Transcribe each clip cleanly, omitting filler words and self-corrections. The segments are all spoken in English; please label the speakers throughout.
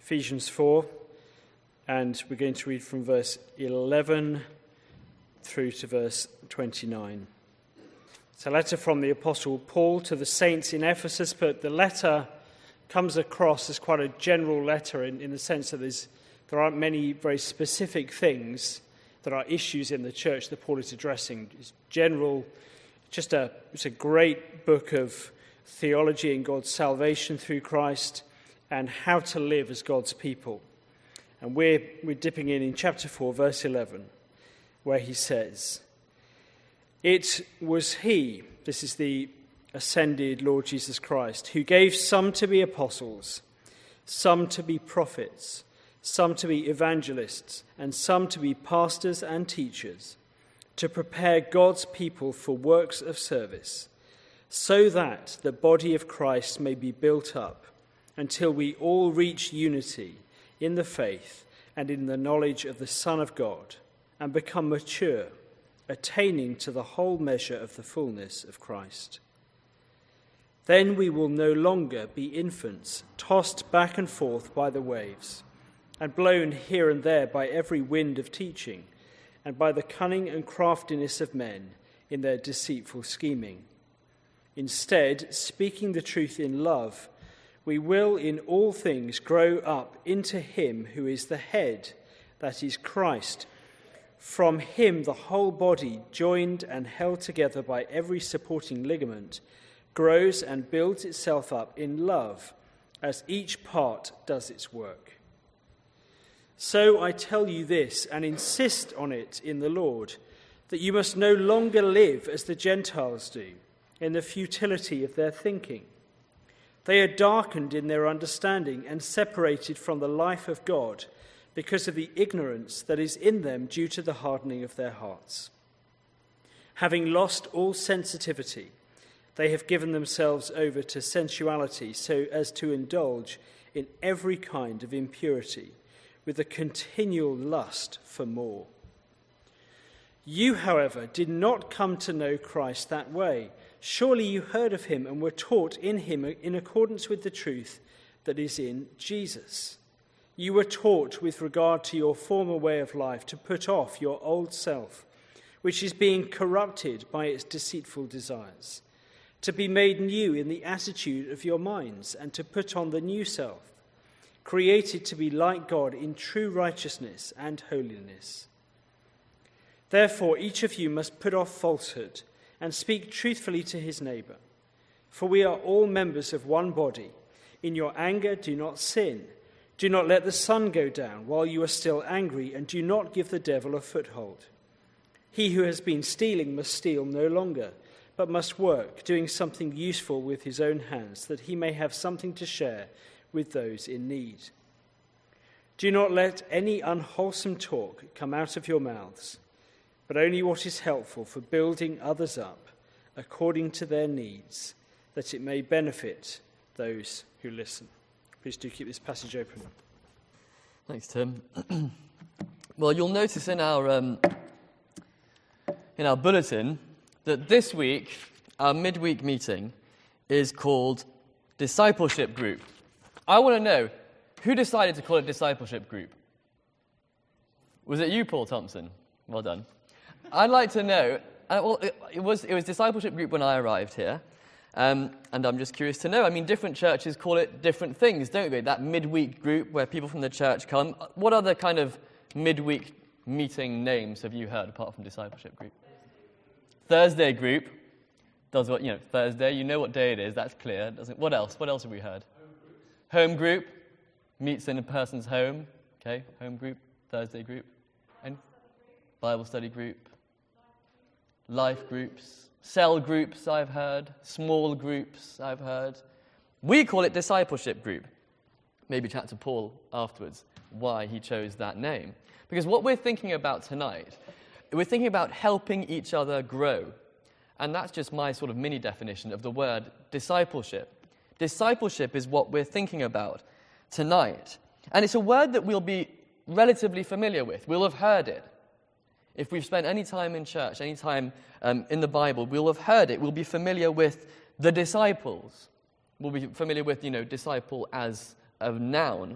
Speaker 1: Ephesians 4, and we're going to read from verse 11 through to verse 29. It's a letter from the Apostle Paul to the saints in Ephesus, but the letter comes across as quite a general letter in the sense that there aren't many very specific things that are issues in the church that Paul is addressing. It's general, it's a great book of theology and God's salvation through Christ and how to live as God's people. And we're dipping in chapter 4, verse 11, where he says, "It was he," this is the ascended Lord Jesus Christ, "who gave some to be apostles, some to be prophets, some to be evangelists, and some to be pastors and teachers, to prepare God's people for works of service, so that the body of Christ may be built up until we all reach unity in the faith and in the knowledge of the Son of God, and become mature, attaining to the whole measure of the fullness of Christ. Then we will no longer be infants, tossed back and forth by the waves, and blown here and there by every wind of teaching, and by the cunning and craftiness of men in their deceitful scheming. Instead, speaking the truth in love, we will in all things grow up into him who is the head, that is Christ. From him the whole body, joined and held together by every supporting ligament, grows and builds itself up in love, as each part does its work. So I tell you this, and insist on it in the Lord, that you must no longer live as the Gentiles do, in the futility of their thinking. They are darkened in their understanding and separated from the life of God because of the ignorance that is in them due to the hardening of their hearts. Having lost all sensitivity, they have given themselves over to sensuality so as to indulge in every kind of impurity with a continual lust for more. You, however, did not come to know Christ that way. Surely you heard of him and were taught in him in accordance with the truth that is in Jesus. You were taught with regard to your former way of life to put off your old self, which is being corrupted by its deceitful desires, to be made new in the attitude of your minds, and to put on the new self, created to be like God in true righteousness and holiness. Therefore, each of you must put off falsehood and speak truthfully to his neighbor. For we are all members of one body. In your anger, do not sin. Do not let the sun go down while you are still angry, and do not give the devil a foothold. He who has been stealing must steal no longer, but must work, doing something useful with his own hands, that he may have something to share with those in need. Do not let any unwholesome talk come out of your mouths, but only what is helpful for building others up according to their needs, that it may benefit those who listen. Please do keep this passage open.
Speaker 2: Thanks, Tim. Well, you'll notice in our bulletin that this week, our midweek meeting is called Discipleship Group. I want to know, who decided to call it Discipleship Group? Was it you, Paul Thompson? Well done. I'd like to know, it was Discipleship Group when I arrived here, and I'm just curious to know. I mean, different churches call it different things, don't they? That midweek group where people from the church come. What other kind of midweek meeting names have you heard apart from Discipleship Group? Thursday group does what, Thursday, you know what day it is, that's clear. What else? What else have we heard? Home group meets in a person's home. Okay, home group, Thursday group. And Bible study group. Life groups, cell groups I've heard, small groups I've heard. We call it Discipleship Group. Maybe chat to Paul afterwards why he chose that name. Because what we're thinking about tonight, we're thinking about helping each other grow. And that's just my sort of mini definition of the word discipleship. Discipleship is what we're thinking about tonight. And it's a word that we'll be relatively familiar with. We'll have heard it. If we've spent any time in church, any time in the Bible, we'll have heard it. We'll be familiar with the disciples. We'll be familiar with, disciple as a noun,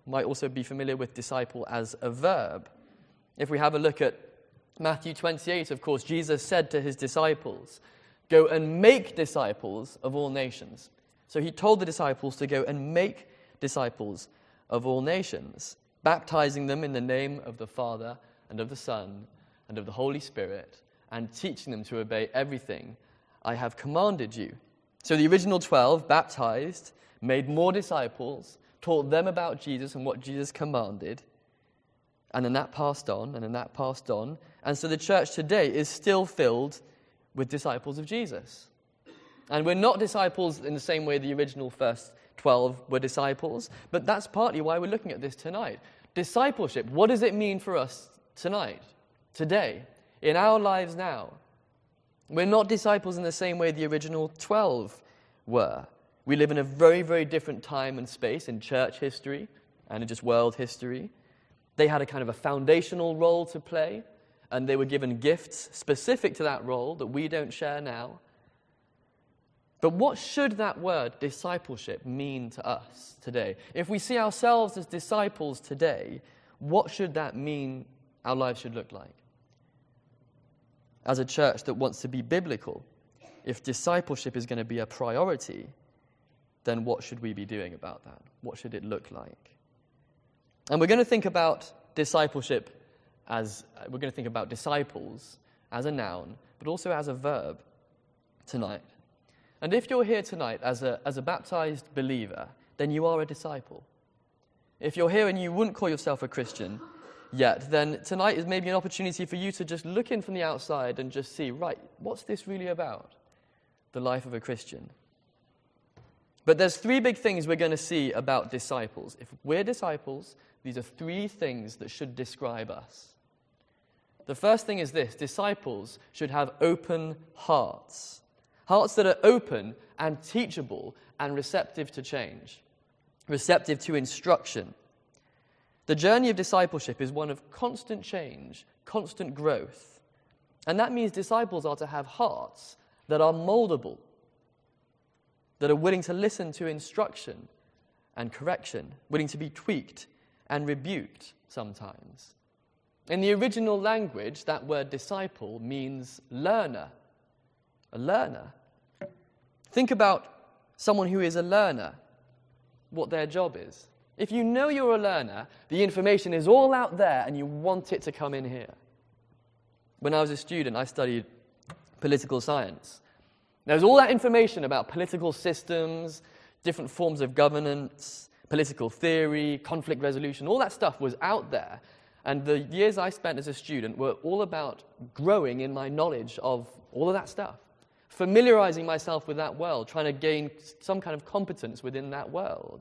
Speaker 2: might also be familiar with disciple as a verb. If we have a look at Matthew 28, of course, Jesus said to his disciples, "Go and make disciples of all nations." So he told the disciples to go and make disciples of all nations, baptizing them in the name of the Father and of the Son and of the Holy Spirit, and teaching them to obey everything I have commanded you. So the original 12 baptized, made more disciples, taught them about Jesus and what Jesus commanded, and then that passed on, and then that passed on. And so the church today is still filled with disciples of Jesus. And we're not disciples in the same way the original first 12 were disciples, but that's partly why we're looking at this tonight. Discipleship, what does it mean for us tonight, today, in our lives now? We're not disciples in the same way the original 12 were. We live in a very, very different time and space in church history and in just world history. They had a kind of a foundational role to play, and they were given gifts specific to that role that we don't share now. But what should that word, discipleship, mean to us today? If we see ourselves as disciples today, what should that mean our lives should look like? As a church that wants to be biblical, if discipleship is going to be a priority, then what should we be doing about that? What should it look like? And we're going to think about discipleship we're going to think about disciples as a noun, but also as a verb tonight. And if you're here tonight as a baptized believer, then you are a disciple. If you're here and you wouldn't call yourself a Christian yet, then tonight is maybe an opportunity for you to just look in from the outside and just see, right, what's this really about? The life of a Christian. But there's three big things we're going to see about disciples. If we're disciples, these are three things that should describe us. The first thing is this: disciples should have open hearts. Hearts that are open and teachable and receptive to change, receptive to instruction. The journey of discipleship is one of constant change, constant growth. And that means disciples are to have hearts that are moldable, that are willing to listen to instruction and correction, willing to be tweaked and rebuked sometimes. In the original language, that word disciple means learner. A learner. Think about someone who is a learner, what their job is. If you know you're a learner, the information is all out there and you want it to come in here. When I was a student, I studied political science. There's all that information about political systems, different forms of governance, political theory, conflict resolution. All that stuff was out there. And the years I spent as a student were all about growing in my knowledge of all of that stuff, familiarizing myself with that world, trying to gain some kind of competence within that world.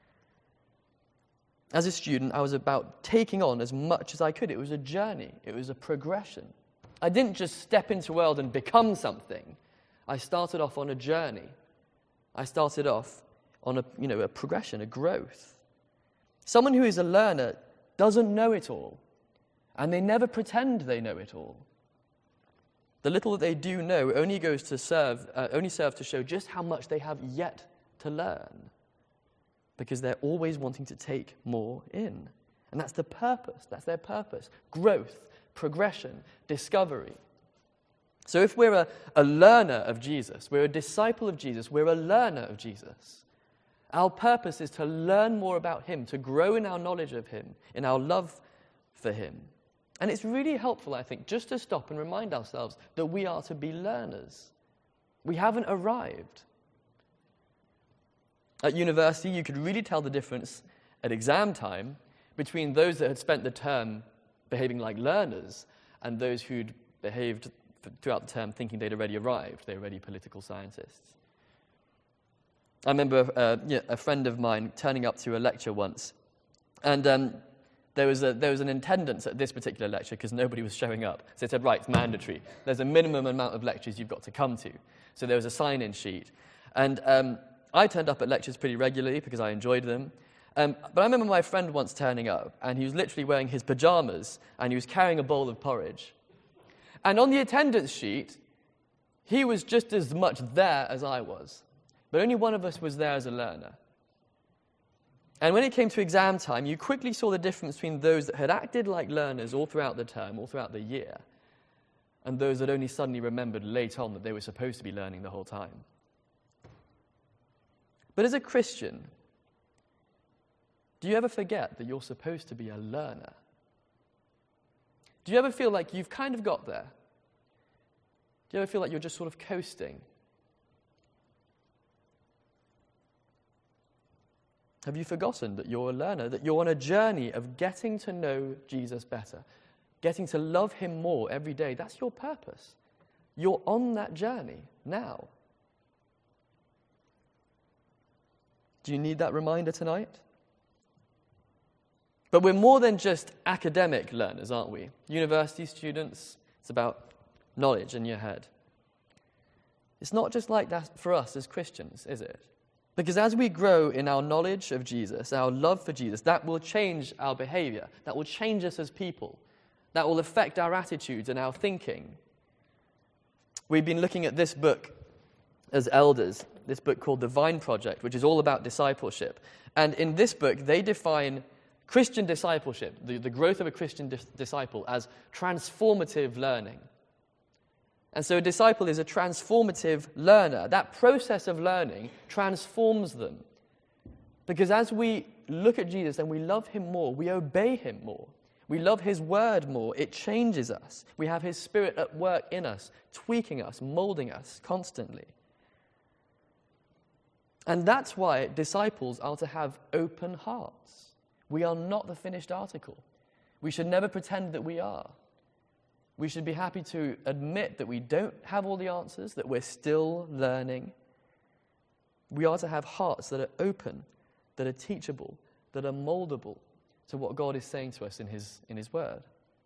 Speaker 2: As a student, I was about taking on as much as I could. It was a journey. It was a progression. I didn't just step into the world and become something. I started off on a journey. I started off on a progression, a growth. Someone who is a learner doesn't know it all, and they never pretend they know it all. The little that they do know only serve to show just how much they have yet to learn, because they're always wanting to take more in. And that's the purpose. That's their purpose. Growth, progression, discovery. So if we're a learner of Jesus, we're a disciple of Jesus, we're a learner of Jesus, our purpose is to learn more about him, to grow in our knowledge of him, in our love for him. And it's really helpful, I think, just to stop and remind ourselves that we are to be learners. We haven't arrived. At university, you could really tell the difference at exam time between those that had spent the term behaving like learners and those who'd behaved throughout the term thinking they'd already arrived. They were already political scientists. I remember a friend of mine turning up to a lecture once, and there was an attendance at this particular lecture because nobody was showing up. So they said, right, it's mandatory. There's a minimum amount of lectures you've got to come to. So there was a sign-in sheet. And I turned up at lectures pretty regularly because I enjoyed them. But I remember my friend once turning up, and he was literally wearing his pajamas, and he was carrying a bowl of porridge. And on the attendance sheet, he was just as much there as I was. But only one of us was there as a learner. And when it came to exam time, you quickly saw the difference between those that had acted like learners all throughout the term, all throughout the year, and those that only suddenly remembered late on that they were supposed to be learning the whole time. But as a Christian, do you ever forget that you're supposed to be a learner? Do you ever feel like you've kind of got there? Do you ever feel like you're just sort of coasting? Have you forgotten that you're a learner, that you're on a journey of getting to know Jesus better, getting to love him more every day? That's your purpose. You're on that journey now. Do you need that reminder tonight? But we're more than just academic learners, aren't we? University students, it's about knowledge in your head. It's not just like that for us as Christians, is it? Because as we grow in our knowledge of Jesus, our love for Jesus, that will change our behavior. That will change us as people. That will affect our attitudes and our thinking. We've been looking at this book as elders, this book called The Vine Project, which is all about discipleship. And in this book, they define Christian discipleship, the growth of a Christian disciple, as transformative learning. And so a disciple is a transformative learner. That process of learning transforms them. Because as we look at Jesus and we love him more, we obey him more. We love his word more. It changes us. We have his Spirit at work in us, tweaking us, molding us constantly. And that's why disciples are to have open hearts. We are not the finished article. We should never pretend that we are. We should be happy to admit that we don't have all the answers, that we're still learning. We are to have hearts that are open, that are teachable, that are moldable to what God is saying to us in his word.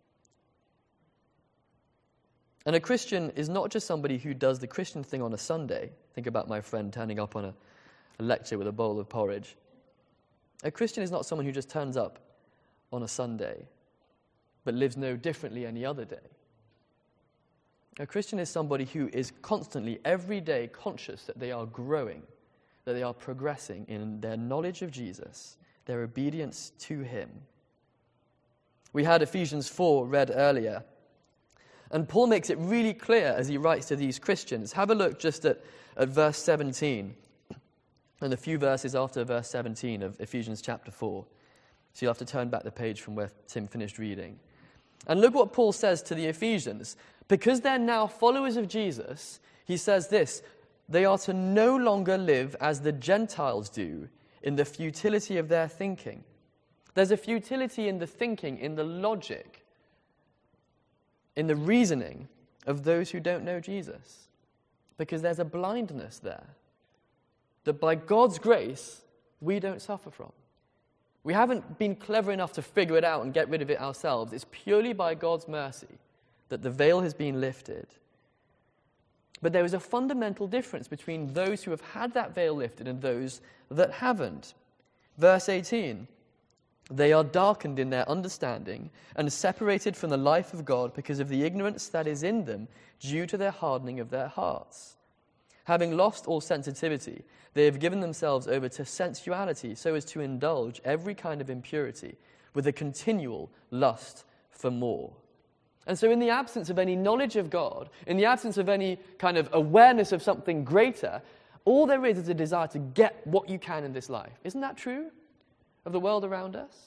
Speaker 2: And a Christian is not just somebody who does the Christian thing on a Sunday. Think about my friend turning up on a lecture with a bowl of porridge. A Christian is not someone who just turns up on a Sunday, but lives no differently any other day. A Christian is somebody who is constantly, every day, conscious that they are growing, that they are progressing in their knowledge of Jesus, their obedience to him. We had Ephesians 4 read earlier, and Paul makes it really clear as he writes to these Christians. Have a look just at verse 17, and a few verses after verse 17 of Ephesians chapter 4. So you'll have to turn back the page from where Tim finished reading. And look what Paul says to the Ephesians. Because they're now followers of Jesus, he says this: they are to no longer live as the Gentiles do in the futility of their thinking. There's a futility in the thinking, in the logic, in the reasoning of those who don't know Jesus. Because there's a blindness there that by God's grace, we don't suffer from. We haven't been clever enough to figure it out and get rid of it ourselves. It's purely by God's mercy that the veil has been lifted. But there is a fundamental difference between those who have had that veil lifted and those that haven't. Verse 18, they are darkened in their understanding and separated from the life of God because of the ignorance that is in them due to their hardening of their hearts. Having lost all sensitivity, they have given themselves over to sensuality so as to indulge every kind of impurity with a continual lust for more. And so in the absence of any knowledge of God, in the absence of any kind of awareness of something greater, all there is a desire to get what you can in this life. Isn't that true of the world around us?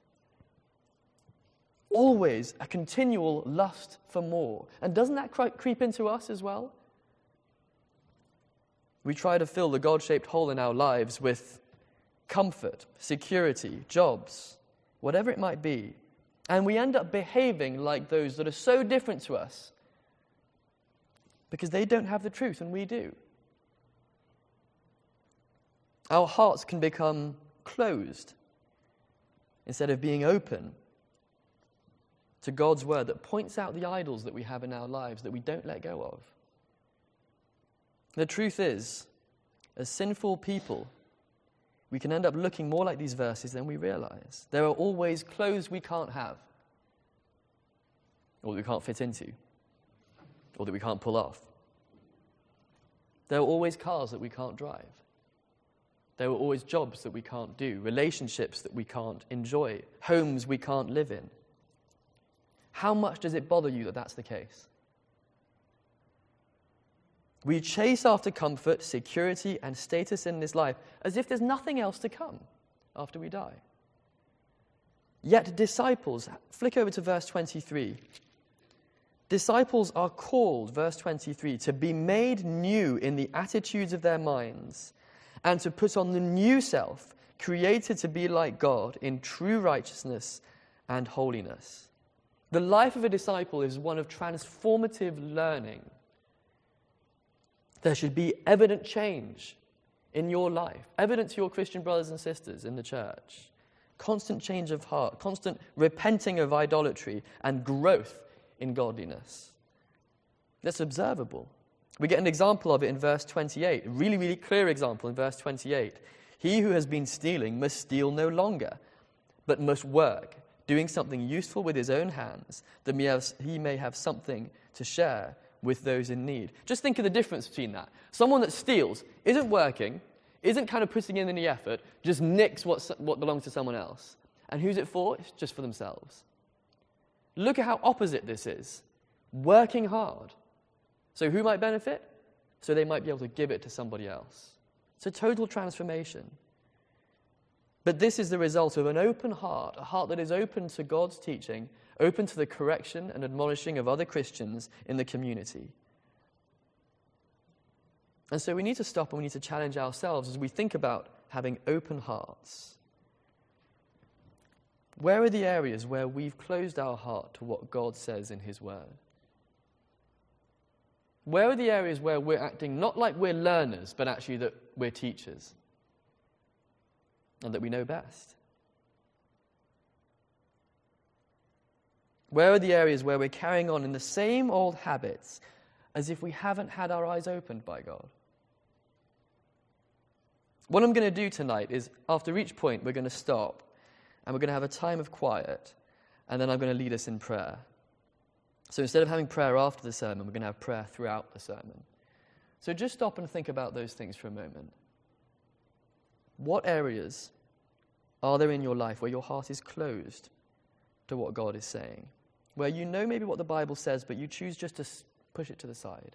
Speaker 2: Always a continual lust for more. And doesn't that creep into us as well? We try to fill the God-shaped hole in our lives with comfort, security, jobs, whatever it might be. And we end up behaving like those that are so different to us because they don't have the truth and we do. Our hearts can become closed instead of being open to God's word that points out the idols that we have in our lives that we don't let go of. The truth is, as sinful people, we can end up looking more like these verses than we realize. There are always clothes we can't have, or that we can't fit into, or that we can't pull off. There are always cars that we can't drive. There are always jobs that we can't do, relationships that we can't enjoy, homes we can't live in. How much does it bother you that that's the case? We chase after comfort, security, and status in this life as if there's nothing else to come after we die. Yet disciples, flick over to verse 23. Disciples are called, verse 23, to be made new in the attitudes of their minds and to put on the new self, created to be like God in true righteousness and holiness. The life of a disciple is one of transformative learning. There should be evident change in your life, evident to your Christian brothers and sisters in the church. Constant change of heart, constant repenting of idolatry, and growth in godliness. That's observable. We get an example of it in verse 28, a really, really clear example in verse 28. He who has been stealing must steal no longer, but must work, doing something useful with his own hands, that he may have something to share with those in need. Just think of the difference between that. Someone that steals isn't working, isn't kind of putting in any effort, just nicks what belongs to someone else. And who's it for? It's just for themselves. Look at how opposite this is. Working hard. So who might benefit? So they might be able to give it to somebody else. It's a total transformation. But this is the result of an open heart, a heart that is open to God's teaching, open to the correction and admonishing of other Christians in the community. And so we need to stop and we need to challenge ourselves as we think about having open hearts. Where are the areas where we've closed our heart to what God says in His Word? Where are the areas where we're acting not like we're learners, but actually that we're teachers and that we know best? Where are the areas where we're carrying on in the same old habits as if we haven't had our eyes opened by God? What I'm going to do tonight is, after each point, we're going to stop and we're going to have a time of quiet, and then I'm going to lead us in prayer. So instead of having prayer after the sermon, we're going to have prayer throughout the sermon. So just stop and think about those things for a moment. What areas are there in your life where your heart is closed to what God is saying? Where you know maybe what the Bible says, but you choose just to push it to the side?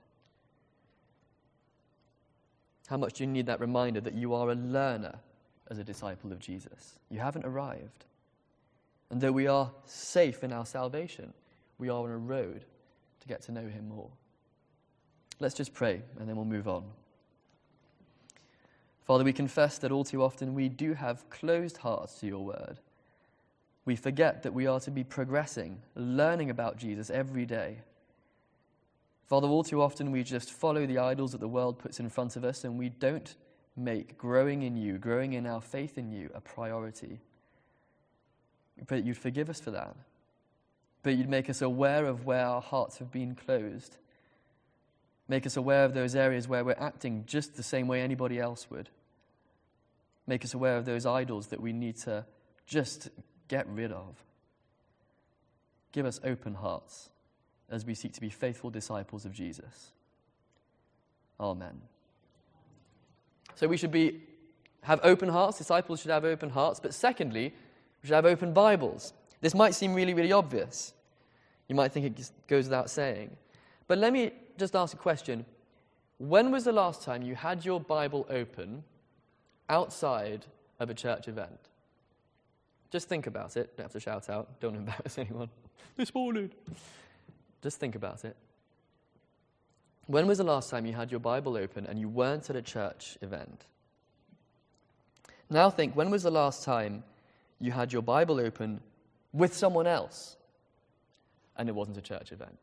Speaker 2: How much do you need that reminder that you are a learner as a disciple of Jesus? You haven't arrived. And though we are safe in our salvation, we are on a road to get to know Him more. Let's just pray, and then we'll move on. Father, we confess that all too often we do have closed hearts to your word. We forget that we are to be progressing, learning about Jesus every day. Father, all too often we just follow the idols that the world puts in front of us, and we don't make growing in you, growing in our faith in you, a priority. We pray that you'd forgive us for that, but you'd make us aware of where our hearts have been closed. Make us aware of those areas where we're acting just the same way anybody else would. Make us aware of those idols that we need to just get rid of. Give us open hearts as we seek to be faithful disciples of Jesus. Amen. So we should have open hearts. Disciples should have open hearts. But secondly, we should have open Bibles. This might seem really, really obvious. You might think it goes without saying. But let me just ask a question. When was the last time you had your Bible open outside of a church event? Just think about it. Don't have to shout out. Don't embarrass anyone. This morning. Just think about it. When was the last time you had your Bible open and you weren't at a church event? Now think, when was the last time you had your Bible open with someone else and it wasn't a church event?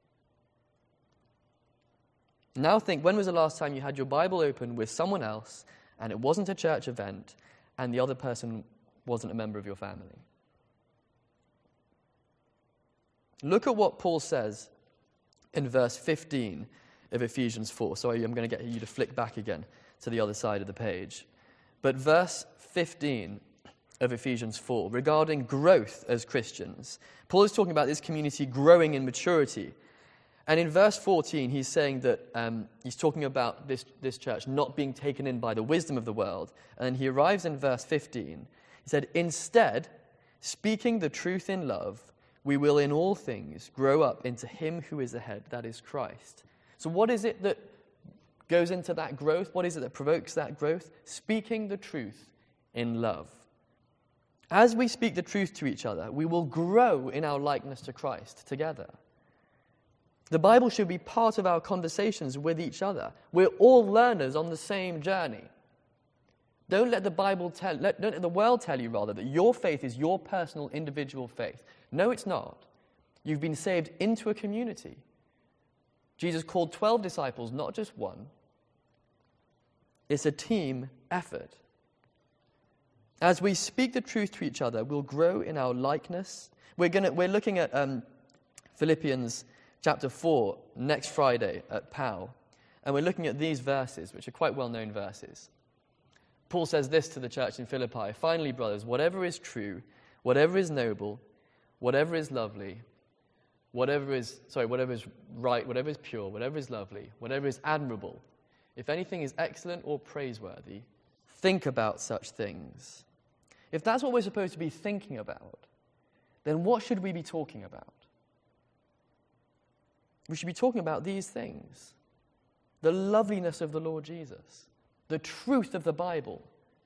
Speaker 2: Now think, when was the last time you had your Bible open with someone else and it wasn't a church event and the other person wasn't a member of your family? Look at what Paul says in verse 15 of Ephesians 4. Sorry, I'm going to get you to flick back again to the other side of the page. But verse 15 of Ephesians 4, regarding growth as Christians. Paul is talking about this community growing in maturity. And in verse 14, he's saying that he's talking about this church not being taken in by the wisdom of the world. And then he arrives in verse 15. He said, "Instead, speaking the truth in love, we will in all things grow up into him who is the head, that is Christ." So what is it that goes into that growth? What is it that provokes that growth? Speaking the truth in love. As we speak the truth to each other, we will grow in our likeness to Christ together. The Bible should be part of our conversations with each other. We're all learners on the same journey. Don't let the world tell you rather that your faith is your personal individual faith. No, it's not. You've been saved into a community. Jesus called 12 disciples, not just one. It's a team effort. As we speak the truth to each other, we'll grow in our likeness. We're looking at Philippians chapter 4 next Friday at POW, and we're looking at these verses, which are quite well-known verses. Paul says this to the church in Philippi: "Finally, brothers, whatever is true, whatever is noble, whatever is lovely, whatever is right, whatever is pure, whatever is lovely, whatever is admirable, if anything is excellent or praiseworthy, think about such things." If that's what we're supposed to be thinking about, then what should we be talking about? We should be talking about these things: the loveliness of the Lord Jesus, the truth of the Bible,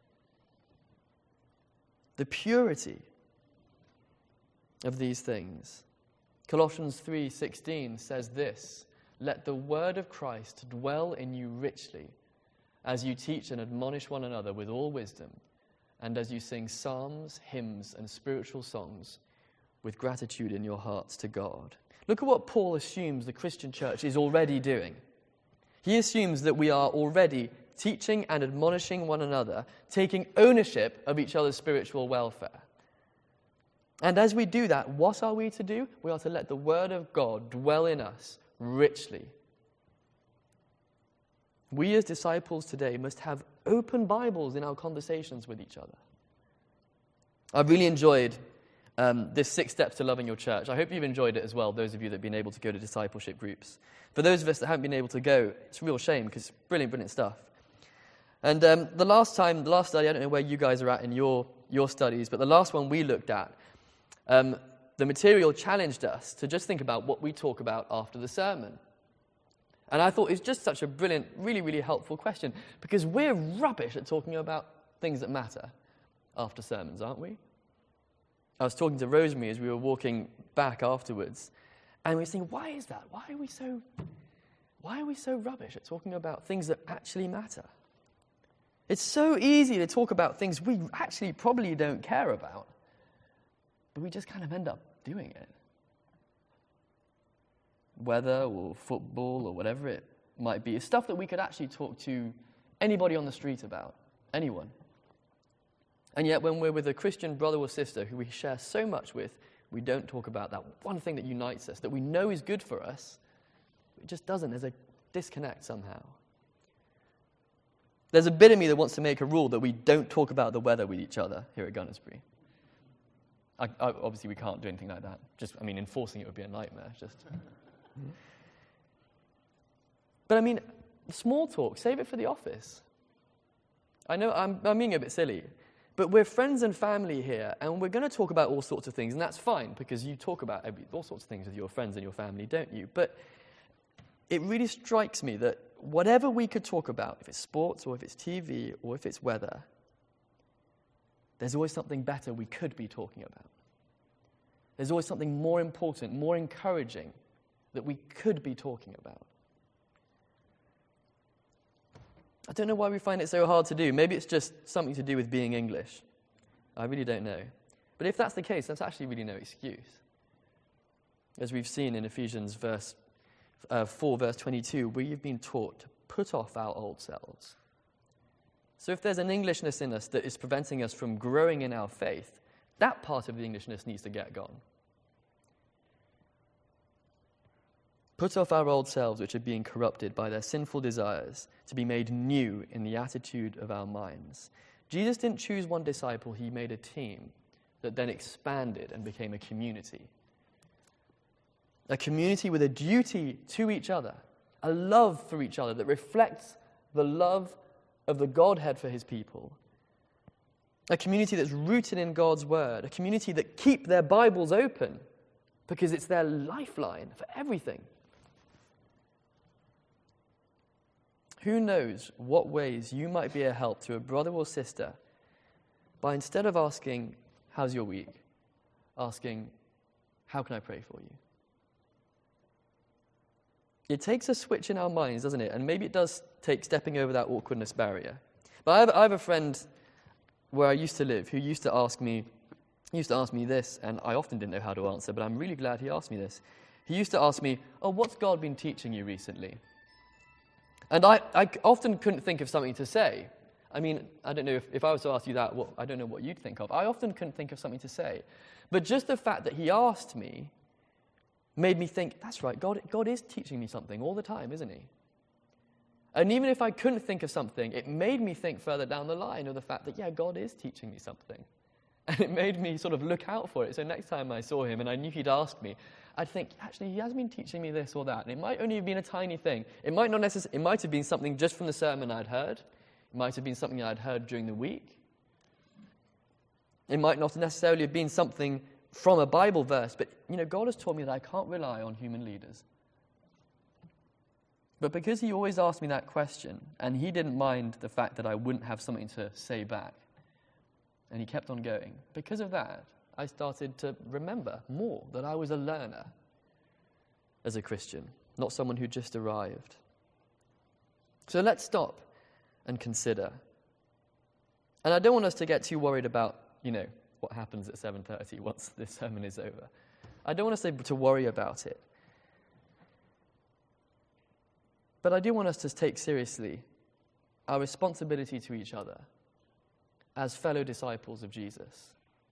Speaker 2: the purity of these things. Colossians 3:16 says this: "Let the word of Christ dwell in you richly, as you teach and admonish one another with all wisdom, and as you sing psalms, hymns, and spiritual songs with gratitude in your hearts to God." Look at what Paul assumes the Christian church is already doing. He assumes that we are already teaching and admonishing one another, taking ownership of each other's spiritual welfare. And as we do that, what are we to do? We are to let the word of God dwell in us richly. We as disciples today must have open Bibles in our conversations with each other. I've really enjoyed this 6 steps to loving your church. I hope you've enjoyed it as well, those of you that have been able to go to discipleship groups. For those of us that haven't been able to go, it's a real shame because it's brilliant stuff. And the last study, I don't know where you guys are at in your studies, but the last one we looked at, the material challenged us to just think about what we talk about after the sermon. And I thought it was just such a brilliant, really, really helpful question, because we're rubbish at talking about things that matter after sermons, aren't we? I was talking to Rosemary as we were walking back afterwards, and we were thinking, why is that? Why are we so rubbish at talking about things that actually matter? It's so easy to talk about things we actually probably don't care about, but we just kind of end up doing it. Weather or football or whatever it might be. It's stuff that we could actually talk to anybody on the street about, anyone. And yet when we're with a Christian brother or sister who we share so much with, we don't talk about that one thing that unites us, that we know is good for us. It just doesn't. There's a disconnect somehow. There's a bit of me that wants to make a rule that we don't talk about the weather with each other here at Gunnersbury. Obviously, we can't do anything like that. Enforcing it would be a nightmare. But small talk, save it for the office. I know I'm being a bit silly, but we're friends and family here, and we're going to talk about all sorts of things, and that's fine, because you talk about all sorts of things with your friends and your family, don't you? But it really strikes me that whatever we could talk about, if it's sports or if it's TV or if it's weather, there's always something better we could be talking about. There's always something more important, more encouraging that we could be talking about. I don't know why we find it so hard to do. Maybe it's just something to do with being English. I really don't know. But if that's the case, that's actually really no excuse. As we've seen in Ephesians 4, verse 22, we've been taught to put off our old selves. So if there's an Englishness in us that is preventing us from growing in our faith, that part of the Englishness needs to get gone. Put off our old selves, which are being corrupted by their sinful desires, to be made new in the attitude of our minds. Jesus didn't choose one disciple, he made a team that then expanded and became a community. A community with a duty to each other, a love for each other that reflects the love of the Godhead for his people. A community that's rooted in God's word. A community that keep their Bibles open because it's their lifeline for everything. Who knows what ways you might be a help to a brother or sister by, instead of asking, how's your week, asking, how can I pray for you? It takes a switch in our minds, doesn't it? And maybe it does take stepping over that awkwardness barrier. But I have a friend where I used to live who used to ask me this, and I often didn't know how to answer, but I'm really glad he asked me this. He used to ask me, what's God been teaching you recently? And I often couldn't think of something to say. I mean, I don't know if I was to ask you that, I don't know what you'd think of. I often couldn't think of something to say. But just the fact that he asked me made me think, that's right, God is teaching me something all the time, isn't he? And even if I couldn't think of something, it made me think further down the line of the fact that, yeah, God is teaching me something. And it made me sort of look out for it. So next time I saw him and I knew he'd ask me, I'd think, actually, he has been teaching me this or that. And it might only have been a tiny thing. It might have been something just from the sermon I'd heard. It might have been something I'd heard during the week. It might not necessarily have been something from a Bible verse, but, God has taught me that I can't rely on human leaders. But because he always asked me that question, and he didn't mind the fact that I wouldn't have something to say back, and he kept on going, because of that, I started to remember more that I was a learner as a Christian, not someone who just arrived. So let's stop and consider. And I don't want us to get too worried about, what happens at 7:30 once this sermon is over. I don't want us to worry about it. But I do want us to take seriously our responsibility to each other as fellow disciples of Jesus.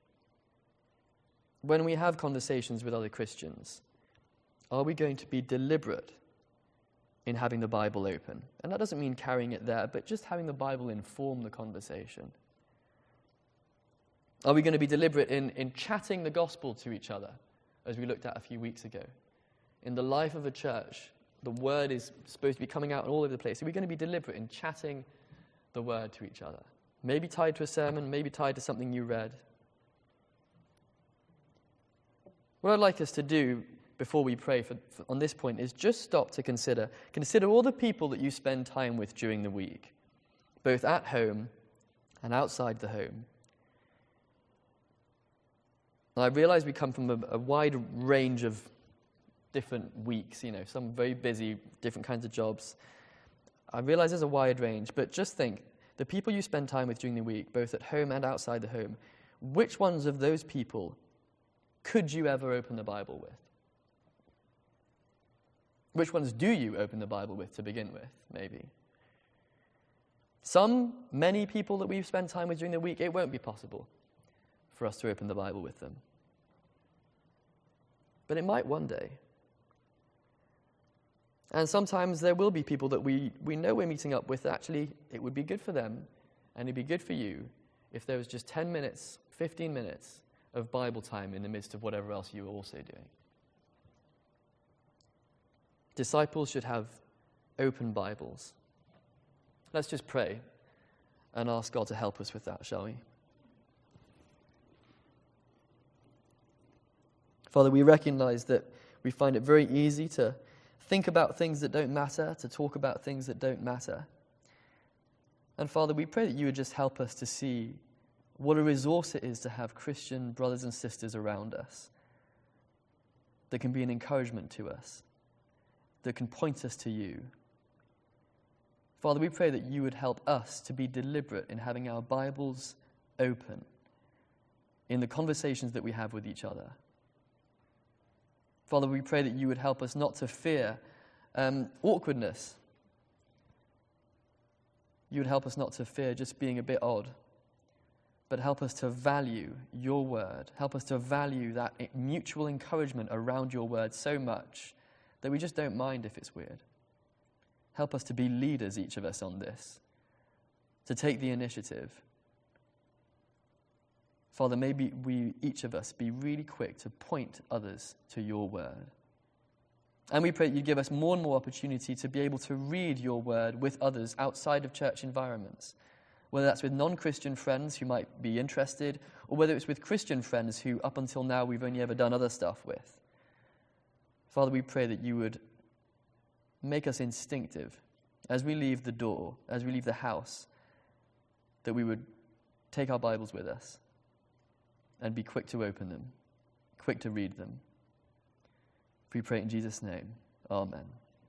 Speaker 2: When we have conversations with other Christians, are we going to be deliberate in having the Bible open? And that doesn't mean carrying it there, but just having the Bible inform the conversation. Are we going to be deliberate in chatting the gospel to each other, as we looked at a few weeks ago? In the life of a church, the word is supposed to be coming out all over the place. Are we going to be deliberate in chatting the word to each other? Maybe tied to a sermon, maybe tied to something you read. What I'd like us to do before we pray on this point is just stop to consider all the people that you spend time with during the week, both at home and outside the home. Now, I realize we come from a wide range of different weeks, some very busy, different kinds of jobs. I realize there's a wide range, but just think, the people you spend time with during the week, both at home and outside the home, which ones of those people could you ever open the Bible with? Which ones do you open the Bible with to begin with, maybe? Many people that we've spent time with during the week, it won't be possible for us to open the Bible with them. But it might one day. And sometimes there will be people that we know we're meeting up with. Actually, it would be good for them, and it'd be good for you if there was just 10 minutes, 15 minutes of Bible time in the midst of whatever else you were also doing. Disciples should have open Bibles. Let's just pray and ask God to help us with that, shall we? Father, we recognize that we find it very easy to think about things that don't matter, to talk about things that don't matter. And Father, we pray that you would just help us to see what a resource it is to have Christian brothers and sisters around us that can be an encouragement to us, that can point us to you. Father, we pray that you would help us to be deliberate in having our Bibles open in the conversations that we have with each other. Father, we pray that you would help us not to fear awkwardness. You would help us not to fear just being a bit odd, but help us to value your word. Help us to value that mutual encouragement around your word so much that we just don't mind if it's weird. Help us to be leaders, each of us, on this, to take the initiative. Father, maybe we, each of us, be really quick to point others to your word. And we pray that you give us more and more opportunity to be able to read your word with others outside of church environments, whether that's with non-Christian friends who might be interested, or whether it's with Christian friends who up until now we've only ever done other stuff with. Father, we pray that you would make us instinctive as we leave the door, as we leave the house, that we would take our Bibles with us and be quick to open them, quick to read them. We pray in Jesus' name. Amen.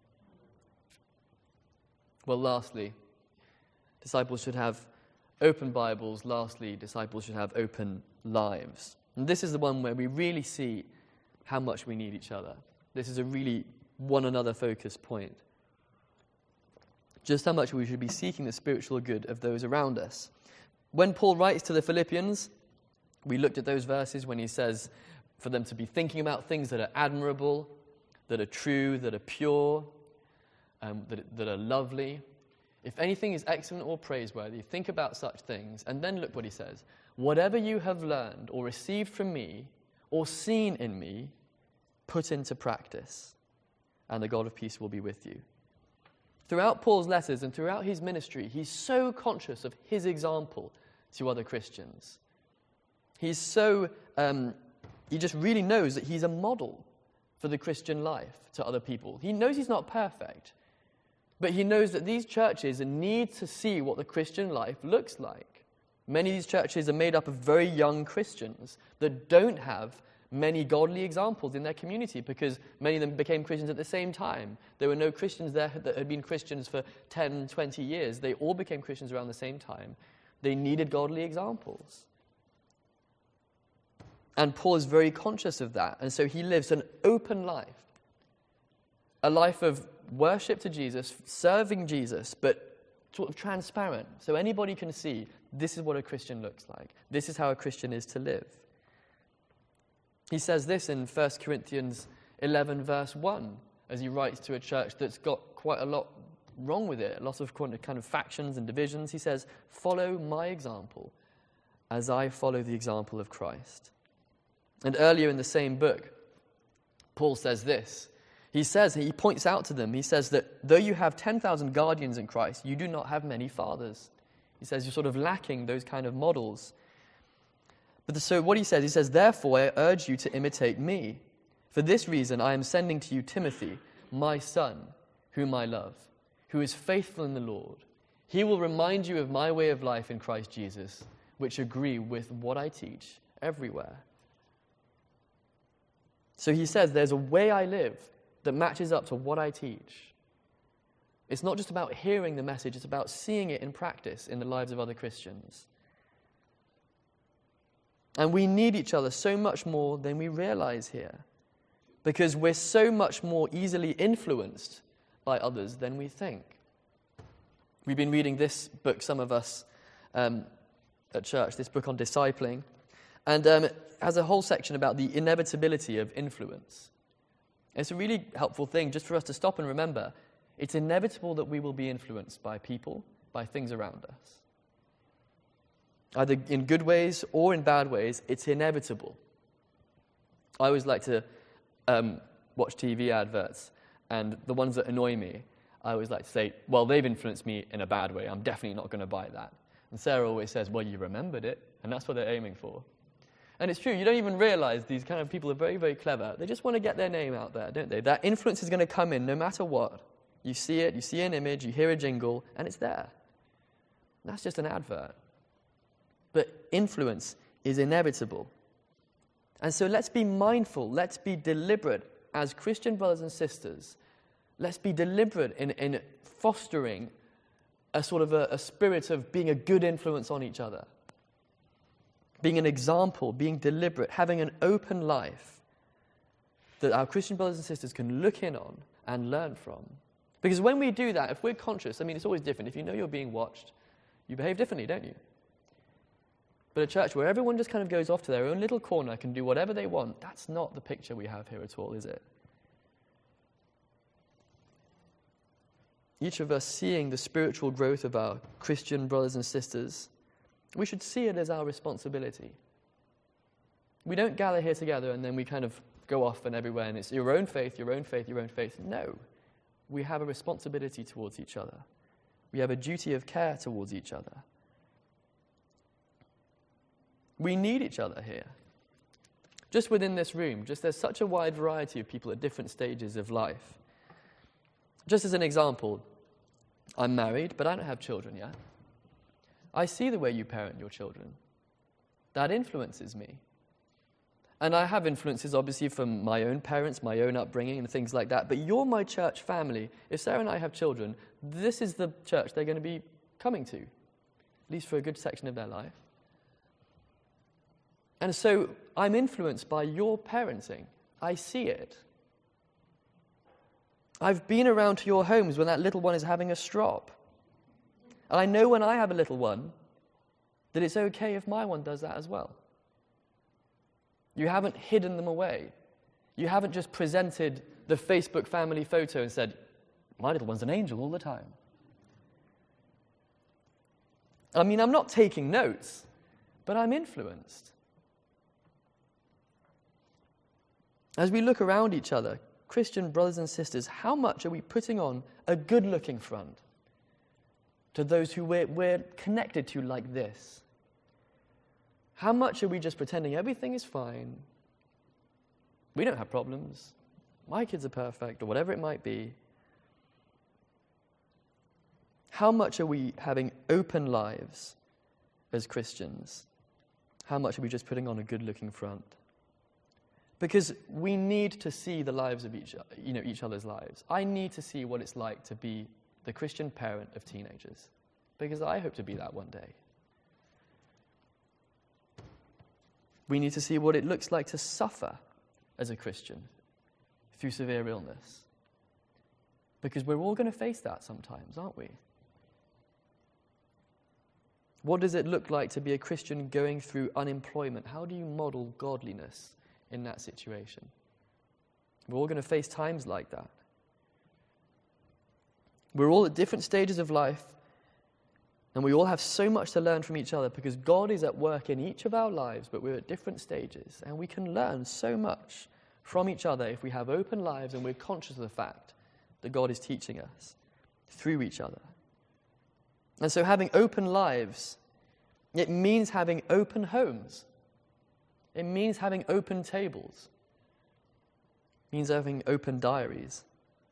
Speaker 2: Well, lastly, disciples should have open Bibles. Lastly, disciples should have open lives. And this is the one where we really see how much we need each other. This is a really one another focused point. Just how much we should be seeking the spiritual good of those around us. When Paul writes to the Philippians, we looked at those verses when he says for them to be thinking about things that are admirable, that are true, that are pure, that are lovely. If anything is excellent or praiseworthy, think about such things. And then look what he says. Whatever you have learned or received from me or seen in me, put into practice, and the God of peace will be with you. Throughout Paul's letters and throughout his ministry, he's so conscious of his example to other Christians. He's so, he just really knows that he's a model for the Christian life to other people. He knows he's not perfect, but he knows that these churches need to see what the Christian life looks like. Many of these churches are made up of very young Christians that don't have many godly examples in their community because many of them became Christians at the same time. There were no Christians there that had been Christians for 10, 20 years. They all became Christians around the same time. They needed godly examples. And Paul is very conscious of that. And so he lives an open life. A life of worship to Jesus, serving Jesus, but sort of transparent. So anybody can see this is what a Christian looks like. This is how a Christian is to live. He says this in 1 Corinthians 11, verse 1, as he writes to a church that's got quite a lot wrong with it, lots of kind of factions and divisions. He says, follow my example as I follow the example of Christ. And earlier in the same book, Paul says this. He points out to them, he says that though you have 10,000 guardians in Christ, you do not have many fathers. He says you're sort of lacking those kind of models. But so what he says, therefore I urge you to imitate me. For this reason I am sending to you Timothy, my son, whom I love, who is faithful in the Lord. He will remind you of my way of life in Christ Jesus, which agree with what I teach everywhere. So he says there's a way I live that matches up to what I teach. It's not just about hearing the message, it's about seeing it in practice in the lives of other Christians. And we need each other so much more than we realize here, because we're so much more easily influenced by others than we think. We've been reading this book, some of us at church, this book on discipling, and it has a whole section about the inevitability of influence. It's a really helpful thing just for us to stop and remember. It's inevitable that we will be influenced by people, by things around us. Either in good ways or in bad ways, it's inevitable. I always like to watch TV adverts, and the ones that annoy me, I always like to say, well, they've influenced me in a bad way. I'm definitely not going to buy that. And Sarah always says, well, you remembered it, and that's what they're aiming for. And it's true, you don't even realize these kind of people are very, very clever. They just want to get their name out there, don't they? That influence is going to come in no matter what. You see it, you see an image, you hear a jingle, and it's there. That's just an advert. But influence is inevitable. And so let's be mindful, let's be deliberate as Christian brothers and sisters. Let's be deliberate in fostering a sort of a spirit of being a good influence on each other. Being an example, being deliberate, having an open life that our Christian brothers and sisters can look in on and learn from. Because when we do that, if we're conscious, it's always different. If you know you're being watched, you behave differently, don't you? But a church where everyone just kind of goes off to their own little corner, can do whatever they want, that's not the picture we have here at all, is it? Each of us seeing the spiritual growth of our Christian brothers and sisters, we should see it as our responsibility. We don't gather here together and then we kind of go off and everywhere and it's your own faith, your own faith, your own faith. No. We have a responsibility towards each other. We have a duty of care towards each other. We need each other here. Just within this room, there's such a wide variety of people at different stages of life. Just as an example, I'm married, but I don't have children yet. I see the way you parent your children. That influences me. And I have influences, obviously, from my own parents, my own upbringing, and things like that. But you're my church family. If Sarah and I have children, this is the church they're going to be coming to, at least for a good section of their life. And so I'm influenced by your parenting. I see it. I've been around to your homes when that little one is having a strop. And I know when I have a little one that it's okay if my one does that as well. You haven't hidden them away. You haven't just presented the Facebook family photo and said, my little one's an angel all the time. I mean, I'm not taking notes, but I'm influenced. As we look around each other, Christian brothers and sisters, how much are we putting on a good-looking front to those who we're connected to like this? How much are we just pretending everything is fine? We don't have problems. My kids are perfect, or whatever it might be. How much are we having open lives as Christians? How much are we just putting on a good-looking front? Because we need to see the lives of each other's lives. I need to see what it's like to be the Christian parent of teenagers, because I hope to be that one day. We need to see what it looks like to suffer as a Christian through severe illness, because we're all going to face that sometimes, aren't we? What does it look like to be a Christian going through unemployment? How do you model godliness in that situation? We're all going to face times like that. We're all at different stages of life, and we all have so much to learn from each other, because God is at work in each of our lives, but we're at different stages, and we can learn so much from each other if we have open lives and we're conscious of the fact that God is teaching us through each other. And so having open lives, it means having open homes. It means having open tables. It means having open diaries.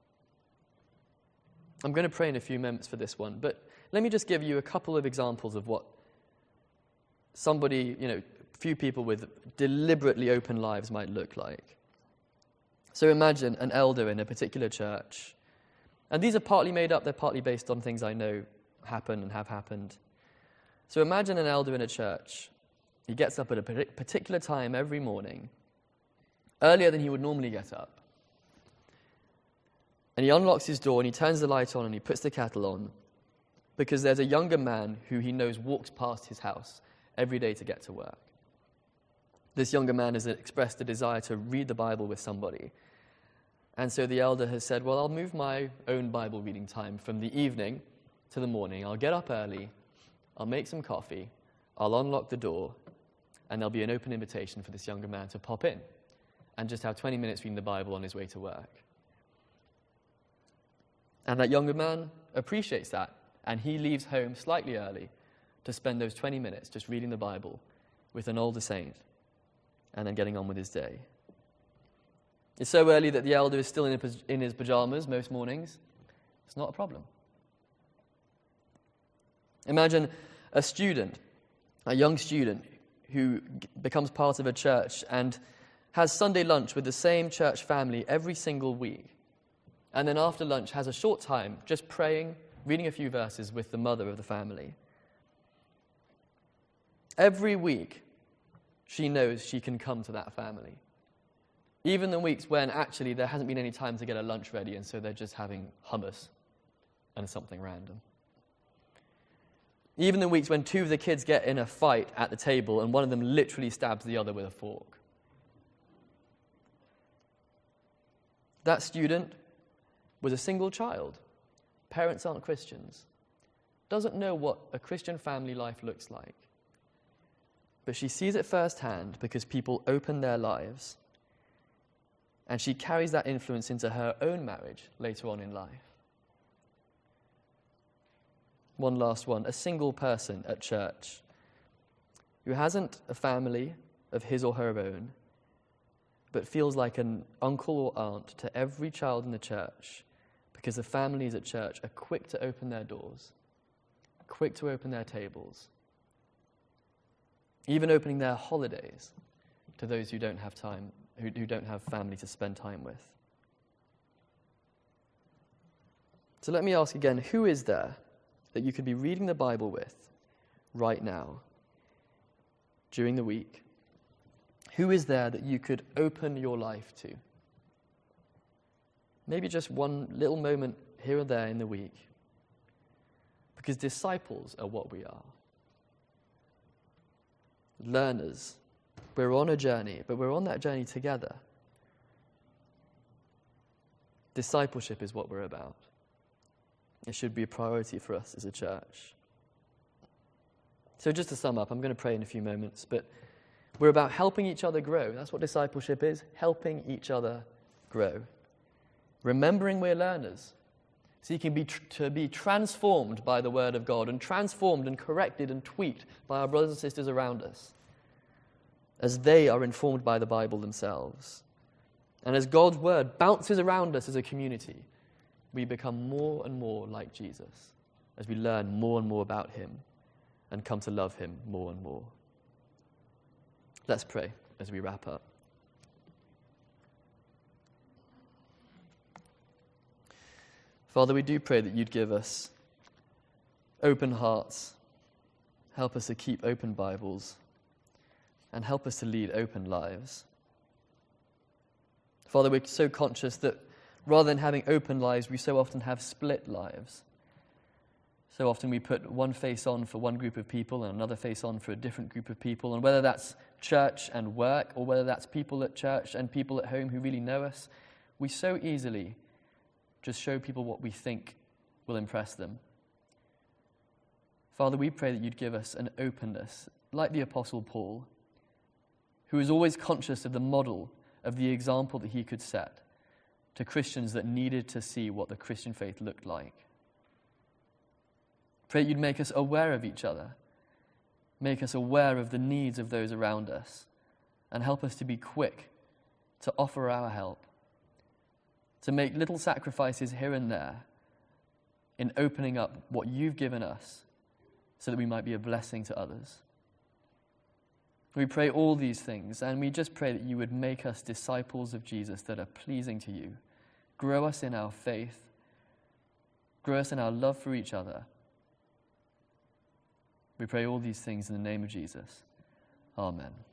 Speaker 2: I'm going to pray in a few moments for this one, but let me just give you a couple of examples of what somebody, few people with deliberately open lives might look like. So imagine an elder in a particular church, and these are partly made up, they're partly based on things I know happen and have happened. So imagine an elder in a church. He gets up at a particular time every morning, earlier than he would normally get up. And he unlocks his door and he turns the light on and he puts the kettle on, because there's a younger man who he knows walks past his house every day to get to work. This younger man has expressed a desire to read the Bible with somebody. And so the elder has said, well, I'll move my own Bible reading time from the evening to the morning. I'll get up early, I'll make some coffee, I'll unlock the door, and there'll be an open invitation for this younger man to pop in and just have 20 minutes reading the Bible on his way to work. And that younger man appreciates that, and he leaves home slightly early to spend those 20 minutes just reading the Bible with an older saint and then getting on with his day. It's so early that the elder is still in his pajamas most mornings. It's not a problem. Imagine a student, a young student, who becomes part of a church and has Sunday lunch with the same church family every single week. And then after lunch has a short time just praying, reading a few verses with the mother of the family. Every week, she knows she can come to that family. Even the weeks when actually there hasn't been any time to get a lunch ready, and so they're just having hummus and something random. Even the weeks when two of the kids get in a fight at the table and one of them literally stabs the other with a fork. That student was a single child. Parents aren't Christians. Doesn't know what a Christian family life looks like. But she sees it firsthand because people open their lives. and she carries that influence into her own marriage later on in life. One last one, a single person at church who hasn't a family of his or her own, but feels like an uncle or aunt to every child in the church, because the families at church are quick to open their doors, quick to open their tables, even opening their holidays to those who don't have time, who don't have family to spend time with. So let me ask again, who is there that you could be reading the Bible with right now, during the week? Who is there that you could open your life to? Maybe just one little moment here or there in the week. Because disciples are what we are. Learners. We're on a journey, but we're on that journey together. Discipleship is what we're about. It should be a priority for us as a church. So just to sum up, I'm going to pray in a few moments, but we're about helping each other grow. That's what discipleship is, helping each other grow. Remembering we're learners, seeking to be transformed by the Word of God, and transformed and corrected and tweaked by our brothers and sisters around us, as they are informed by the Bible themselves. And as God's Word bounces around us as a community, we become more and more like Jesus, as we learn more and more about him and come to love him more and more. Let's pray as we wrap up. Father, we do pray that you'd give us open hearts, help us to keep open Bibles, and help us to lead open lives. Father, we're so conscious that rather than having open lives, we so often have split lives. So often we put one face on for one group of people and another face on for a different group of people. And whether that's church and work, or whether that's people at church and people at home who really know us, we so easily just show people what we think will impress them. Father, we pray that you'd give us an openness, like the Apostle Paul, who was always conscious of the model, of the example that he could set to Christians that needed to see what the Christian faith looked like. Pray that you'd make us aware of each other, make us aware of the needs of those around us, and help us to be quick to offer our help, to make little sacrifices here and there in opening up what you've given us so that we might be a blessing to others. We pray all these things, and we just pray that you would make us disciples of Jesus that are pleasing to you. Grow us in our faith. Grow us in our love for each other. We pray all these things in the name of Jesus. Amen.